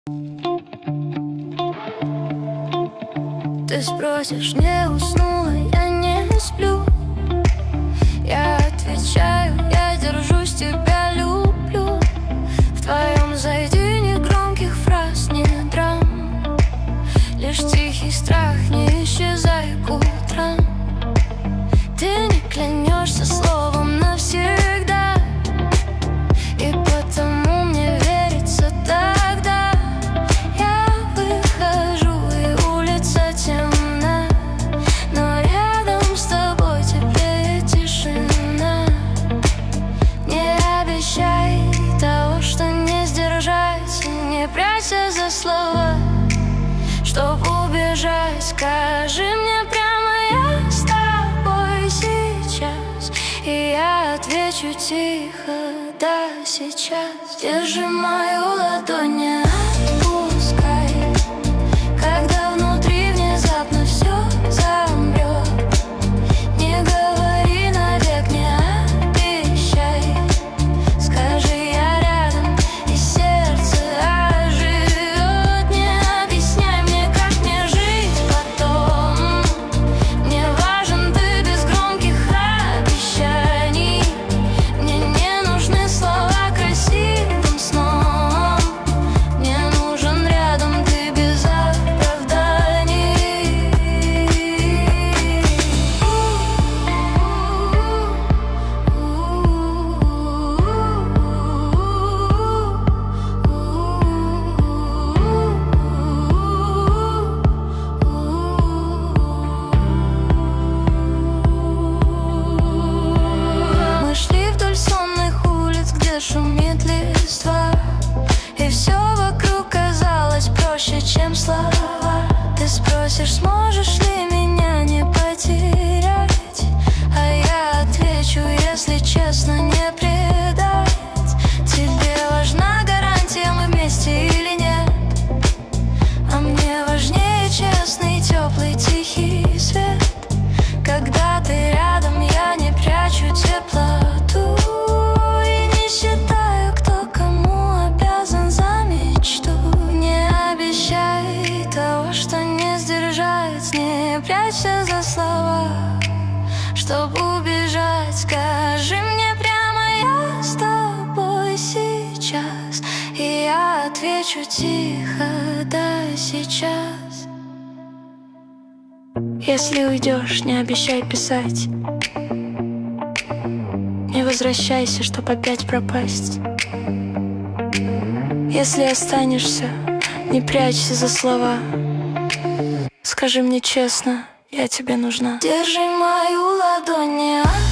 Ты спросишь, не уснула, я не сплю. Я отвечаю, я держусь, тебя люблю. В твоем зайди ни громких фраз, ни драм, лишь тихий страх, не исчезай к утрам. Ты не клянешься словом навсегда, и потому мне верится тогда. Я выхожу, и улица темна, но рядом с тобой теплее тишина. Не обещай того, что не сдержать, не прячься за слова, чтоб убежать. Скажи мне прямо, я с тобой сейчас, и я отвечу тихо, да, сейчас. Держи мою ладонь, не отпускай, когда внутри внезапно все замрет. Не говори навек, не обещай, скажи, я рядом, и сердце оживет. Не объясняй мне, как мне жить потом. Мне важен ты без громких обещаний. Мне не нужны слова красивым сном. Мне нужен рядом ты без оправданий. Мы шли вдоль сонных улиц, где шумит листва, и все вокруг казалось проще, чем слова. Ты спросишь, сможешь ли меня не потерять, а я отвечу, если честно, не предать. Тебе важна гарантия, мы вместе или нет, а мне важнее честный, теплый, тихий свет. Когда ты рядом, я не прячу теплоту и не считаю, кто кому обязан за мечту. Не обещай того, что не сдержать, не прячься за слова, чтоб убежать. Скажи мне прямо, я с тобой сейчас, и я отвечу тихо, да, сейчас. Если уйдешь, не обещай писать, не возвращайся, чтоб опять пропасть. Если останешься, не прячься за слова, скажи мне честно, я тебе нужна. Держи мою ладонь, не